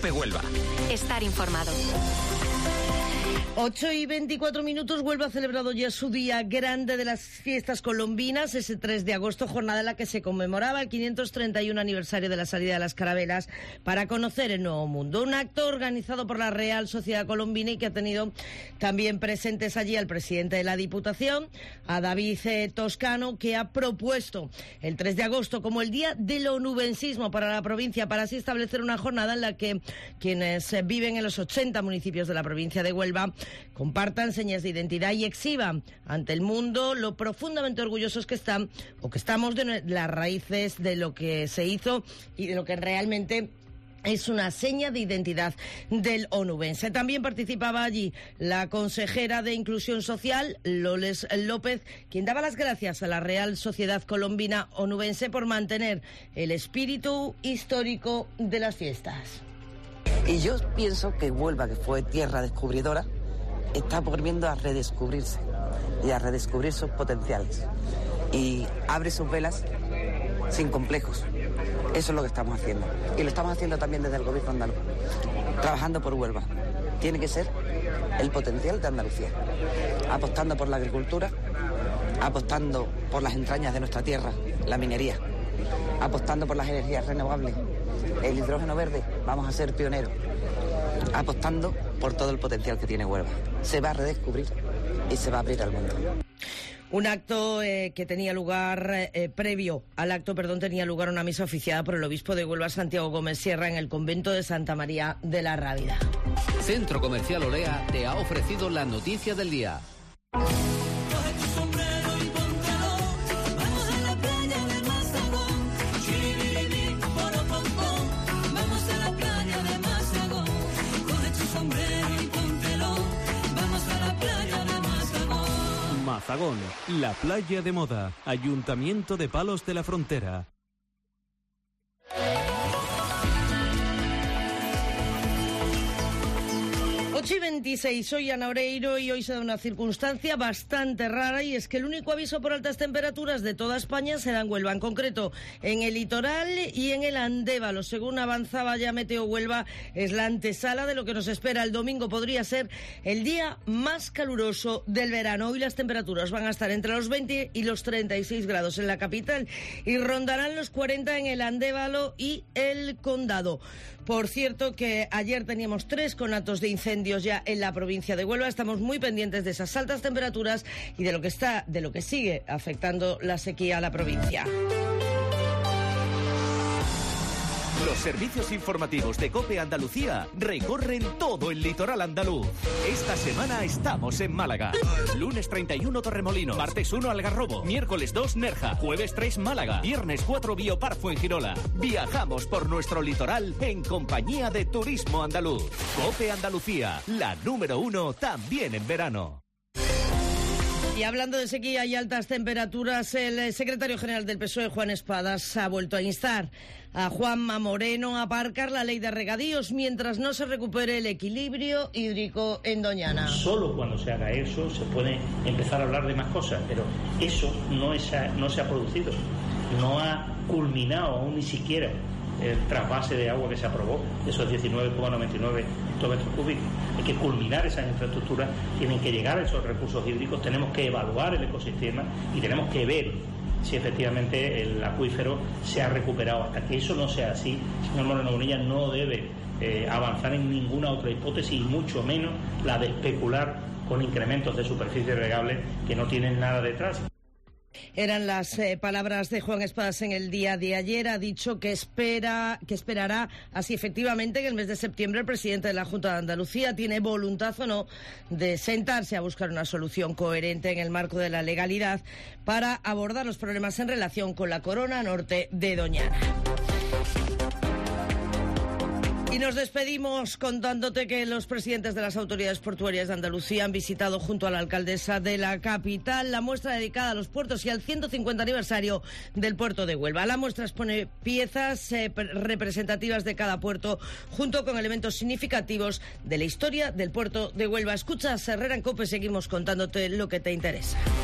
COPE Huelva. Estar informado. 8:24, Huelva ha celebrado ya su día grande de las fiestas colombinas, ese 3 de agosto, jornada en la que se conmemoraba el 531 aniversario de la salida de las carabelas para conocer el Nuevo Mundo. Un acto organizado por la Real Sociedad Colombina y que ha tenido también presentes allí al presidente de la Diputación, a David Toscano, que ha propuesto el 3 de agosto como el día del onubensismo para la provincia, para así establecer una jornada en la que quienes viven en los 80 municipios de la provincia de Huelva compartan señas de identidad y exhiban ante el mundo lo profundamente orgullosos que están o que estamos de las raíces de lo que se hizo y de lo que realmente es una seña de identidad del onubense. También participaba allí la consejera de Inclusión Social, Loles López, quien daba las gracias a la Real Sociedad Colombina Onubense por mantener el espíritu histórico de las fiestas. Y yo pienso que Huelva, que fue tierra descubridora, está volviendo a redescubrirse y a redescubrir sus potenciales. Y abre sus velas sin complejos. Eso es lo que estamos haciendo. Y lo estamos haciendo también desde el gobierno andaluz, trabajando por Huelva. Tiene que ser el potencial de Andalucía, apostando por la agricultura, apostando por las entrañas de nuestra tierra, la minería, apostando por las energías renovables, el hidrógeno verde. Vamos a ser pioneros, apostando por todo el potencial que tiene Huelva. Se va a redescubrir y se va a abrir al mundo. Un acto que tenía lugar, previo al acto, tenía lugar una misa oficiada por el obispo de Huelva, Santiago Gómez Sierra, en el convento de Santa María de la Rábida. Centro Comercial Olea te ha ofrecido la noticia del día. Mazagón, la playa de moda, Ayuntamiento de Palos de la Frontera. Ocho y 26, soy Ana Oreiro y hoy se da una circunstancia bastante rara, y es que el único aviso por altas temperaturas de toda España se da en Huelva, en concreto en el litoral y en el Andévalo. Según avanzaba ya Meteo Huelva, es la antesala de lo que nos espera el domingo. Podría ser el día más caluroso del verano. Hoy las temperaturas van a estar entre los 20 y los 36 grados en la capital y rondarán los 40 en el Andévalo y el Condado. Por cierto, que ayer teníamos 3 conatos de incendios ya en la provincia de Huelva. Estamos muy pendientes de esas altas temperaturas y de lo que sigue afectando la sequía a la provincia. Los servicios informativos de COPE Andalucía recorren todo el litoral andaluz. Esta semana estamos en Málaga. Lunes 31 Torremolinos, martes 1 Algarrobo, miércoles 2 Nerja, jueves 3 Málaga, viernes 4 Biopark Fuengirola. Viajamos por nuestro litoral en compañía de Turismo Andaluz. COPE Andalucía, la número 1 también en verano. Y hablando de sequía y altas temperaturas, el secretario general del PSOE, Juan Espadas, ha vuelto a instar a Juanma Moreno a aparcar la ley de regadíos mientras no se recupere el equilibrio hídrico en Doñana. Solo cuando se haga eso se puede empezar a hablar de más cosas, pero eso no se ha producido, no ha culminado aún ni siquiera el trasvase de agua que se aprobó, esos 19,99 hectómetros cúbicos. Hay que culminar esas infraestructuras, tienen que llegar a esos recursos hídricos, tenemos que evaluar el ecosistema y tenemos que ver si efectivamente el acuífero se ha recuperado. Hasta que eso no sea así, señor Moreno Bonilla no debe avanzar en ninguna otra hipótesis, y mucho menos la de especular con incrementos de superficie regable que no tienen nada detrás. Eran las palabras de Juan Espadas en el día de ayer. Ha dicho que esperará así efectivamente que el mes de septiembre el presidente de la Junta de Andalucía tiene voluntad o no de sentarse a buscar una solución coherente en el marco de la legalidad para abordar los problemas en relación con la corona norte de Doñana. Y nos despedimos contándote que los presidentes de las autoridades portuarias de Andalucía han visitado junto a la alcaldesa de la capital la muestra dedicada a los puertos y al 150 aniversario del puerto de Huelva. La muestra expone piezas representativas de cada puerto junto con elementos significativos de la historia del puerto de Huelva. Escuchas Herrera en COPE, seguimos contándote lo que te interesa.